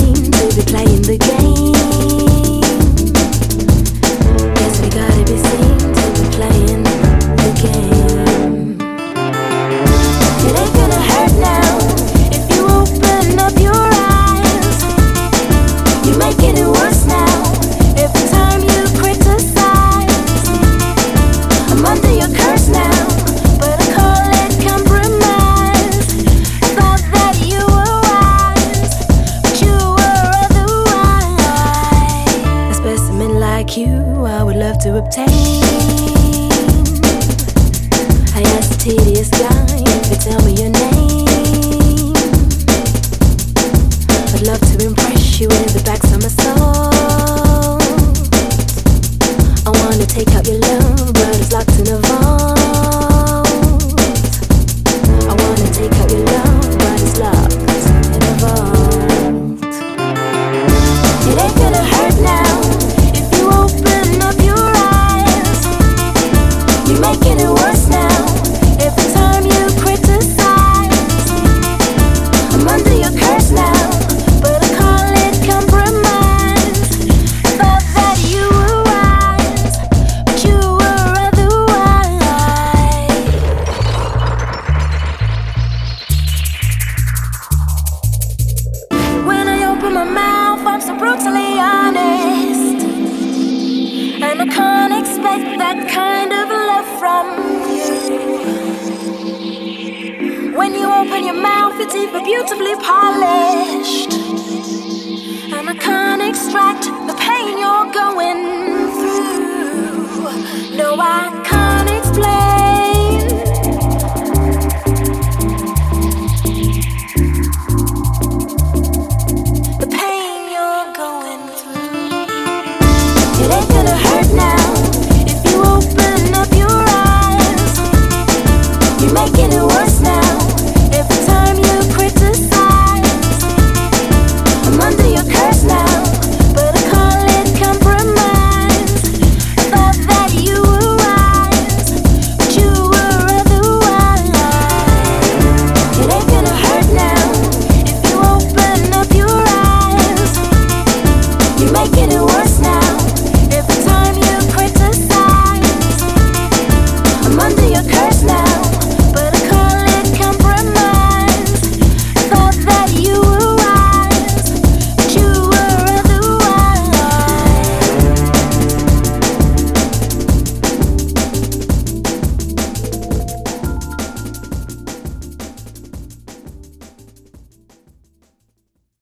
seem to be playing the game. Yes, we gotta be seen to be playing the game. It ain't gonna hurt now if you open up your eyes. You're making it worse now every time you criticize. I'm under your curse now, but I call it compromise. Thought that you were wise, but you were otherwise. A specimen like you I would love to obtain. I asked the tedious guy if you tell me your name. I'd love to impress you with the backs of my soul. I wanna take out your love, but it's locked in a vault. I wanna take out your love, but it's locked in a vault. It ain't gonna hurt now if you open up your eyes. You're making it worse now every time you criticize. I'm under your curse now, but I call it compromise. Thought that you were wise, but you were otherwise. When I open my mouth, I'm so brutally honest, and I can't expect that kind of love from you. When you open your mouth, your teeth are beautifully polished.